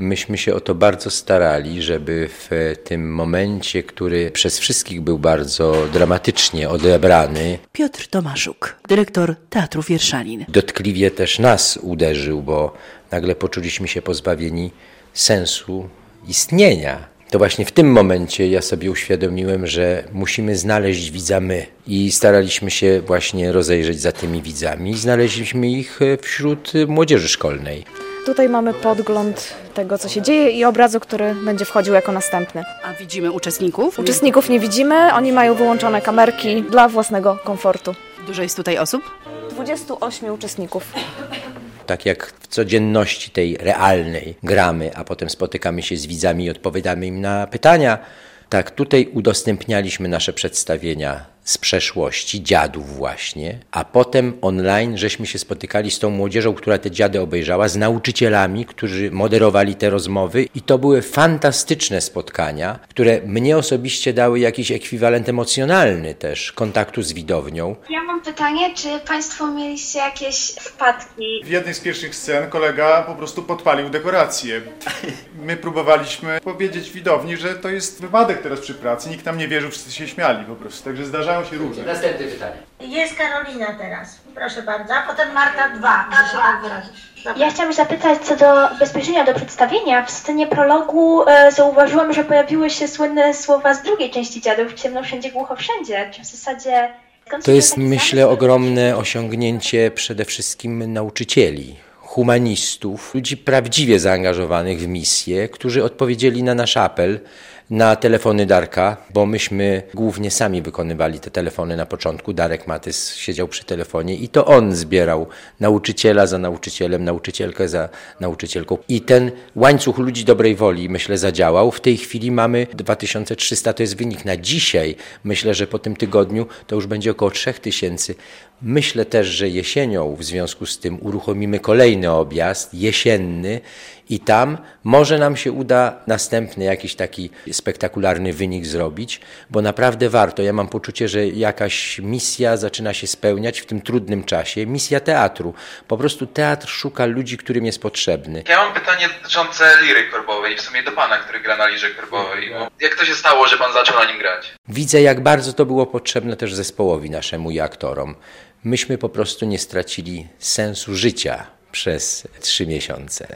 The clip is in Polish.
Myśmy się o to bardzo starali, żeby w tym momencie, który przez wszystkich był bardzo dramatycznie odebrany, Piotr Tomaszuk, dyrektor Teatru Wierszalin. Dotkliwie też nas uderzył, bo nagle poczuliśmy się pozbawieni sensu istnienia. To właśnie w tym momencie ja sobie uświadomiłem, że musimy znaleźć widza my. I staraliśmy się właśnie rozejrzeć za tymi widzami i znaleźliśmy ich wśród młodzieży szkolnej. Tutaj mamy podgląd tego, co się dzieje i obrazu, który będzie wchodził jako następny. A widzimy uczestników? Uczestników nie widzimy, oni mają wyłączone kamerki dla własnego komfortu. Dużo jest tutaj osób? 28 uczestników. Tak jak w codzienności tej realnej gramy, a potem spotykamy się z widzami i odpowiadamy im na pytania, tak tutaj udostępnialiśmy nasze przedstawienia z przeszłości, dziadów właśnie, a potem online żeśmy się spotykali z tą młodzieżą, która te dziady obejrzała, z nauczycielami, którzy moderowali te rozmowy i to były fantastyczne spotkania, które mnie osobiście dały jakiś ekwiwalent emocjonalny też kontaktu z widownią. Ja mam pytanie, czy Państwo mieliście jakieś wpadki? W jednej z pierwszych scen kolega po prostu podpalił dekorację. My próbowaliśmy powiedzieć widowni, że to jest wypadek teraz przy pracy, nikt nam nie wierzył, wszyscy się śmiali po prostu, także zdarzało się różne. Następne pytanie. Jest Karolina teraz, proszę bardzo, a potem Marta 2, że się tak wyrazić. Ja chciałam zapytać co do bezpośrednio do przedstawienia. W scenie prologu zauważyłam, że pojawiły się słynne słowa z drugiej części Dziadów: ciemno wszędzie, głucho wszędzie. Czy w zasadzie... To jest, myślę, ogromne osiągnięcie przede wszystkim nauczycieli, humanistów, ludzi prawdziwie zaangażowanych w misję, którzy odpowiedzieli na nasz apel, na telefony Darka, bo myśmy głównie sami wykonywali te telefony na początku. Darek Matys siedział przy telefonie i to on zbierał nauczyciela za nauczycielem, nauczycielkę za nauczycielką. I ten łańcuch ludzi dobrej woli, myślę, zadziałał. W tej chwili mamy 2300, to jest wynik na dzisiaj. Myślę, że po tym tygodniu to już będzie około 3000. Myślę też, że jesienią w związku z tym uruchomimy kolejny objazd jesienny i tam może nam się uda następny jakiś taki spektakularny wynik zrobić, bo naprawdę warto. Ja mam poczucie, że jakaś misja zaczyna się spełniać w tym trudnym czasie. Misja teatru. Po prostu teatr szuka ludzi, którym jest potrzebny. Ja mam pytanie dotyczące liry korbowej, w sumie do pana, który gra na lirze korbowej. Jak to się stało, że pan zaczął na nim grać? Widzę, jak bardzo to było potrzebne też zespołowi naszemu i aktorom. Myśmy po prostu nie stracili sensu życia przez 3 miesiące.